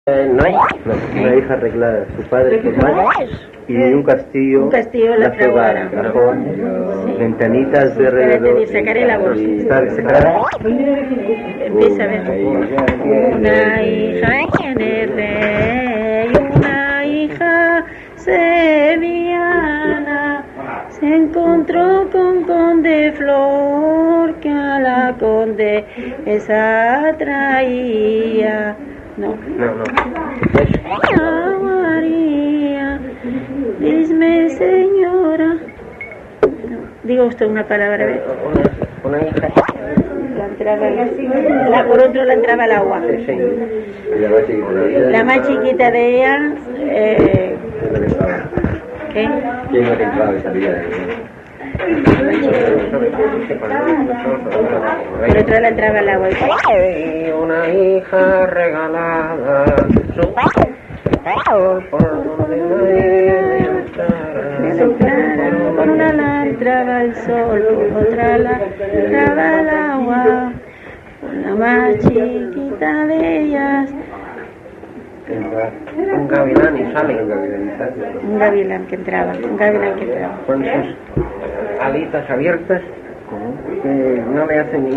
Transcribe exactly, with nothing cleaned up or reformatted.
Eh, no hay una hija arreglada, su padre, su madre, y un castillo, un castillo la fregada, cajón, sí. Ventanitas de alrededor. De sacaré la voz. Empieza a ver. Una hija en el rey, una hija sevillana, se encontró con conde Flor, que a la conde esa traía. No, no, no. Ah, María, dime señora. No, diga usted una palabra. Una, una hija. La entraba, la, por otro la entraba el agua. Sí. La más chiquita de ella. La más chiquita de ella. Eh, ¿Qué? ¿Quién no te entraba esa vida de ella? Por otra la entraba el agua. Y una hija regalada, su por donde nadie entrara. Por una la entraba el sol, por otra la entraba el agua. La más chiquita de ellas. Un gavilán y sale. Un gavilán que entraba, un gavilán que entraba. Con sus alitas abiertas, que no le hacen ningún